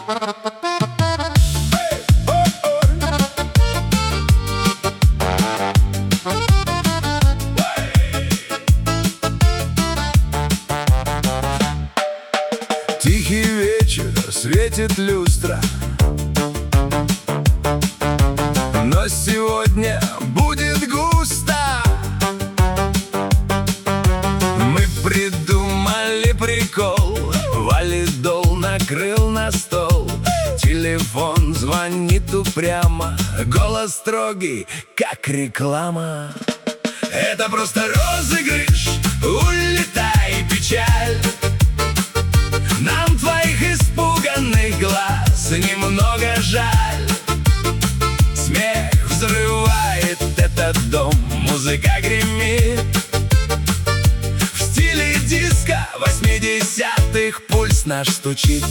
Тихий вечер, светит люстра, но сегодня будет густо. Мы придумали прикол, валидол накрыл на стол. Телефон звонит упрямо, голос строгий, как реклама. Это просто розыгрыш, улетай, печаль. Нам твоих испуганных глаз немного жаль. Смех взрывает этот дом, музыка гремит. В стиле диско 80-х пульс наш стучит.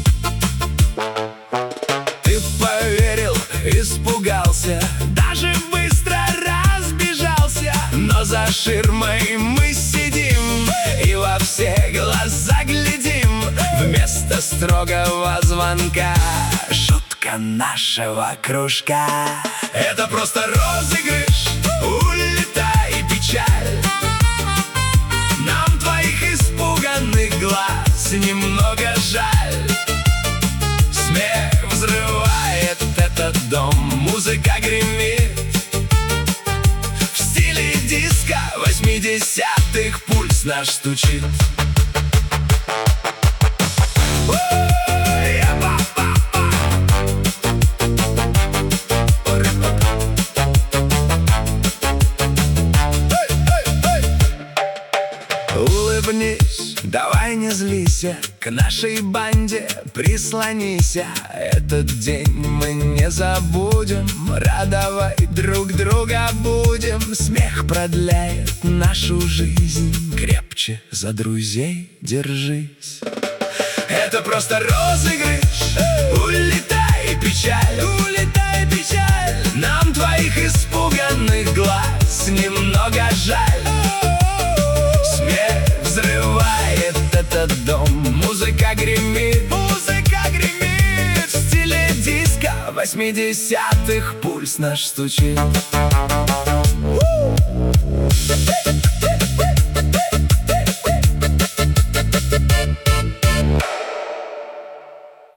Ты поверил, испугался, даже быстро разбежался. Но за ширмой мы сидим и во все глаза глядим. Вместо строгого звонка шутка нашего кружка. Это просто розыгрыш, улетай, печаль. Нам твоих испуганных глаз немного жаль. Смех взрывает этот дом, музыка гремит. В стиле диско 80-х пульс наш стучит. Улыбнись, давай не злися, к нашей банде прислонися. Этот день мы не забудем, радовать друг друга будем. Смех продляет нашу жизнь, крепче за друзей держись. Это просто розыгрыш, улетай, печаль, улетай, печаль. Нам твоих испуганных глаз немного жаль. Смех взрывает этот дом, музыка гремит, музыка гремит. В стиле диско 80-х пульс наш стучит.